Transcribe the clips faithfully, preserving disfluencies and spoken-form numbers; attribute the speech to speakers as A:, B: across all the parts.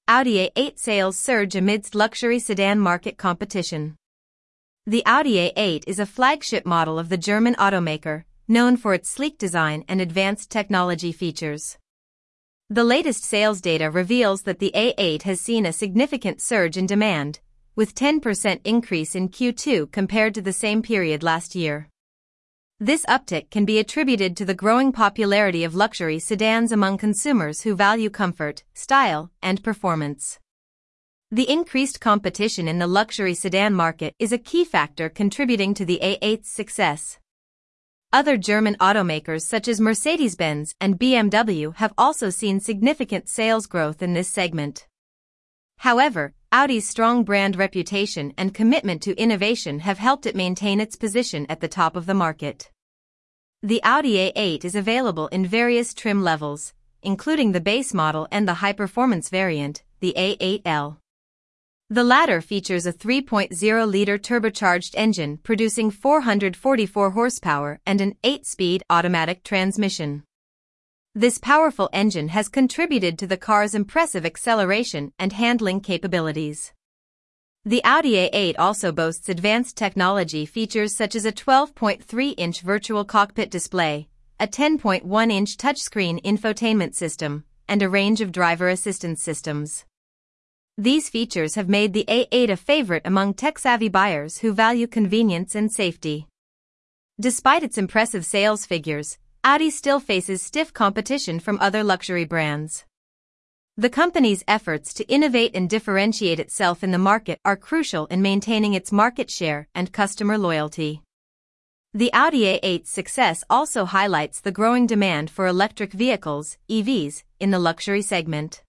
A: Audi A eight sales surge amidst luxury sedan market competition. The Audi A eight is a flagship model of the German automaker, known for its sleek design and advanced technology features. The latest sales data reveals that the A eight has seen a significant surge in demand, with ten percent increase in Q two compared to the same period last year. This uptick can be attributed to the growing popularity of luxury sedans among consumers who value comfort, style, and performance. The increased competition in the luxury sedan market is a key factor contributing to the A eight's success. Other German automakers such as Mercedes-Benz and B M W have also seen significant sales growth in this segment. However, Audi's strong brand reputation and commitment to innovation have helped it maintain its position at the top of the market. The Audi A eight is available in various trim levels, including the base model and the high-performance variant, the A eight L. The latter features a three point oh liter turbocharged engine producing four hundred forty-four horsepower and an eight-speed automatic transmission. This powerful engine has contributed to the car's impressive acceleration and handling capabilities. The Audi A eight also boasts advanced technology features such as a twelve point three inch virtual cockpit display, a ten point one inch touchscreen infotainment system, and a range of driver assistance systems. These features have made the A eight a favorite among tech-savvy buyers who value convenience and safety. Despite its impressive sales figures, Audi still faces stiff competition from other luxury brands. The company's efforts to innovate and differentiate itself in the market are crucial in maintaining its market share and customer loyalty. The Audi A eight's success also highlights the growing demand for electric vehicles, E Vs, in the luxury segment.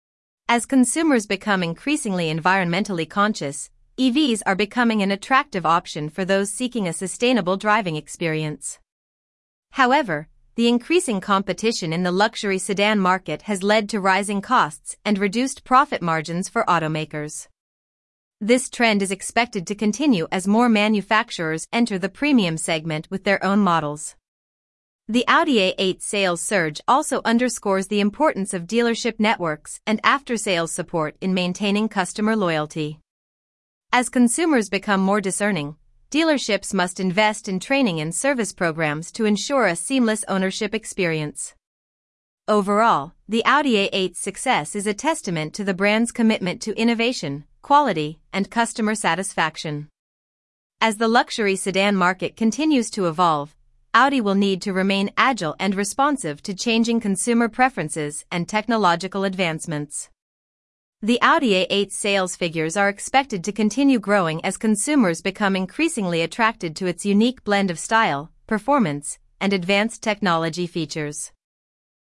A: As consumers become increasingly environmentally conscious, E Vs are becoming an attractive option for those seeking a sustainable driving experience. However, the increasing competition in the luxury sedan market has led to rising costs and reduced profit margins for automakers. This trend is expected to continue as more manufacturers enter the premium segment with their own models. The Audi A eight sales surge also underscores the importance of dealership networks and after-sales support in maintaining customer loyalty. As consumers become more discerning, dealerships must invest in training and service programs to ensure a seamless ownership experience. Overall, the Audi A eight's success is a testament to the brand's commitment to innovation, quality, and customer satisfaction. As the luxury sedan market continues to evolve, Audi will need to remain agile and responsive to changing consumer preferences and technological advancements. The Audi A eight's sales figures are expected to continue growing as consumers become increasingly attracted to its unique blend of style, performance, and advanced technology features.